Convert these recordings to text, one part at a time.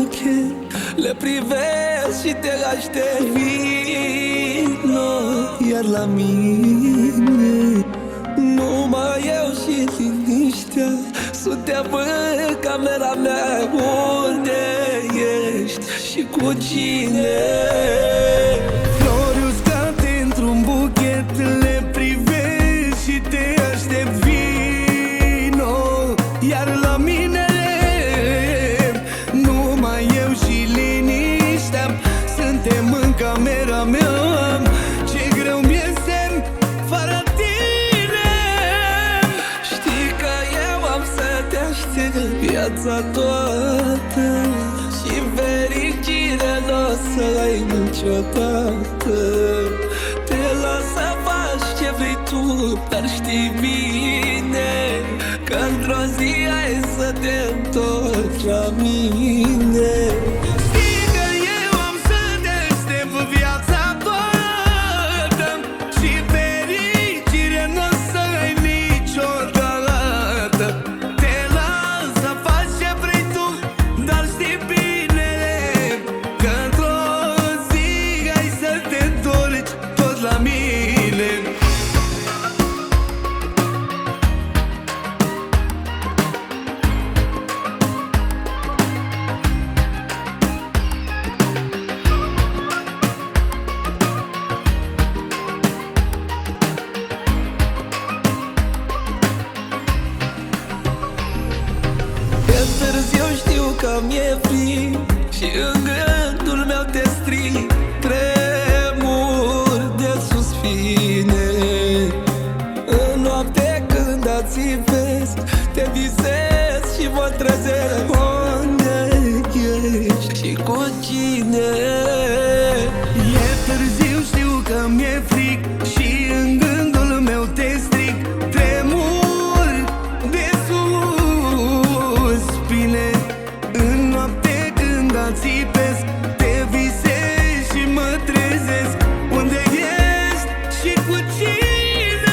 buchet, le privesc și te aștept. Vino iar la mine, numai eu și liniștea. Suntem în camera mea, unde ești și cu cine? Flori uscate într-un buchet, le privești și te aștept. Vino iar la mine, numai eu și liniștea. Suntem în camera mea, ce greu mi-e semn fără tine. Știi că eu am să te aștept viața toată, și fericire n-o să ai niciodată. Te las să faci ce vrei tu, dar știi bine că într-o zi ai să te întorci la mine. Știi că eu am să te aștept viața toată, și fericire n-o să ai niciodată. Te las să faci ce vrei tu, dar știi bine că într-o zi ai să te întorci tot la mine. E târziu, știu că mi-e frig, și în gândul meu te strig. Tremur de suspine în noapte când ațipesc, te visez și mă trezesc. Unde ești și cu cine? E târziu, știu că mi-e frig, și în gândul meu te strig. Tremur de suspine în noapte când ațipesc, te visez și mă trezesc. Unde ești și cu cine?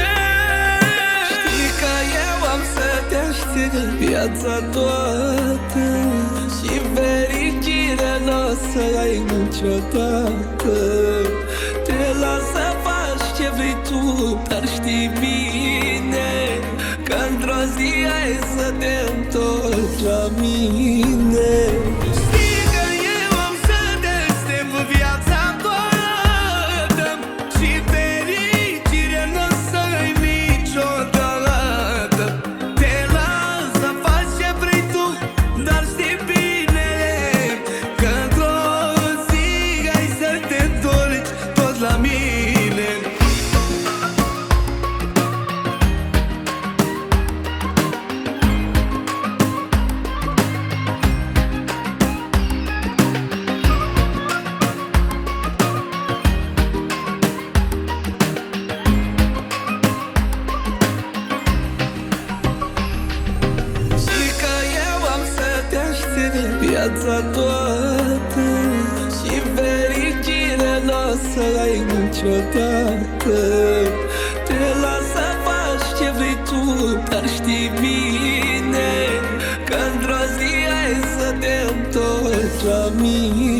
Știi că eu am să te aștept viața toată, și fericire n-o să ai niciodată. Te las să faci ce vrei tu, dar știi bine că într-o zi ai să te întorci la mine. Știi că eu am să te aștept viața toată, și fericire n-o să ai niciodată. Te las să faci ce vrei tu, dar știi bine că într-o zi ai să te întorci tot la mine. Știi că eu am să te aștept viața toată, și fericire n-o să ai niciodată. Te las să faci ce vrei tu, dar știi bine că într-o zi ai să te întorci la mine.